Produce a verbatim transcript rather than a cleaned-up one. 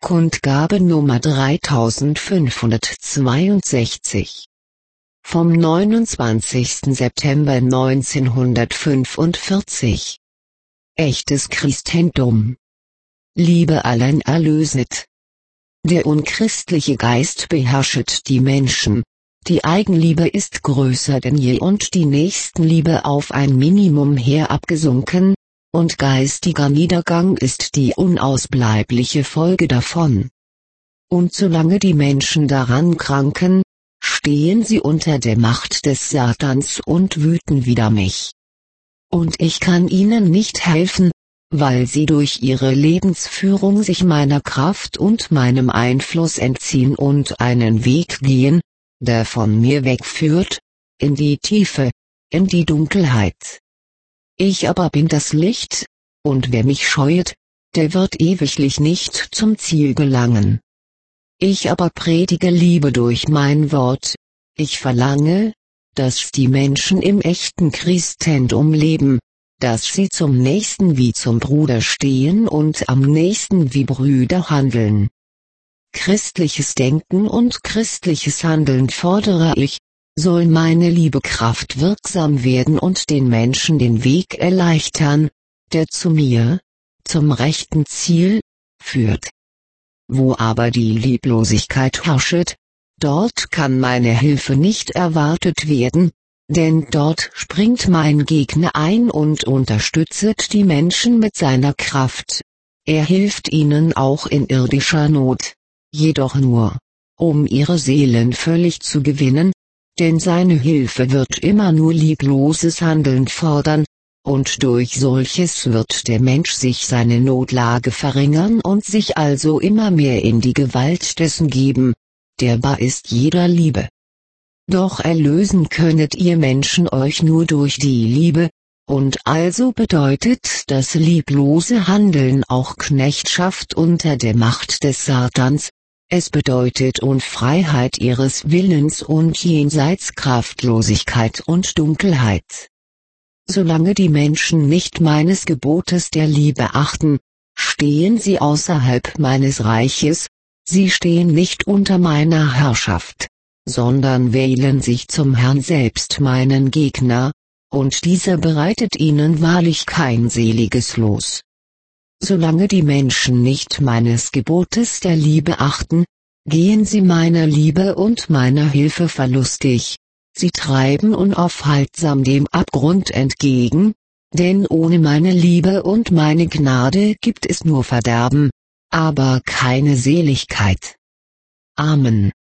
Kundgabe Nummer dreitausendfünfhundertzweiundsechzig. Vom neunundzwanzigsten September neunzehnhundertfünfundvierzig. Echtes Christentum. Liebe allein erlöset. Der unchristliche Geist beherrschet die Menschen, die Eigenliebe ist größer denn je und die Nächstenliebe auf ein Minimum herabgesunken, und geistiger Niedergang ist die unausbleibliche Folge davon. Und solange die Menschen daran kranken, stehen sie unter der Macht des Satans und wüten wider mich. Und ich kann ihnen nicht helfen, weil sie durch ihre Lebensführung sich meiner Kraft und meinem Einfluss entziehen und einen Weg gehen, der von mir wegführt, in die Tiefe, in die Dunkelheit. Ich aber bin das Licht, und wer mich scheuet, der wird ewiglich nicht zum Ziel gelangen. Ich aber predige Liebe durch mein Wort, ich verlange, dass die Menschen im echten Christentum leben, dass sie zum Nächsten wie zum Bruder stehen und am Nächsten wie Brüder handeln. Christliches Denken und christliches Handeln fordere ich, soll meine Liebe Kraft wirksam werden und den Menschen den Weg erleichtern, der zu mir, zum rechten Ziel, führt. Wo aber die Lieblosigkeit herrschet, dort kann meine Hilfe nicht erwartet werden, denn dort springt mein Gegner ein und unterstützet die Menschen mit seiner Kraft. Er hilft ihnen auch in irdischer Not, jedoch nur, um ihre Seelen völlig zu gewinnen, denn seine Hilfe wird immer nur liebloses Handeln fordern, und durch solches wird der Mensch sich seine Notlage verringern und sich also immer mehr in die Gewalt dessen geben, der bar ist jeder Liebe. Doch erlösen könnet ihr Menschen euch nur durch die Liebe, und also bedeutet das lieblose Handeln auch Knechtschaft unter der Macht des Satans. Es bedeutet Unfreiheit ihres Willens und jenseits Kraftlosigkeit und Dunkelheit. Solange die Menschen nicht meines Gebotes der Liebe achten, stehen sie außerhalb meines Reiches, sie stehen nicht unter meiner Herrschaft, sondern wählen sich zum Herrn selbst meinen Gegner, und dieser bereitet ihnen wahrlich kein seliges Los. Solange die Menschen nicht meines Gebotes der Liebe achten, gehen sie meiner Liebe und meiner Hilfe verlustig, sie treiben unaufhaltsam dem Abgrund entgegen, denn ohne meine Liebe und meine Gnade gibt es nur Verderben, aber keine Seligkeit. Amen.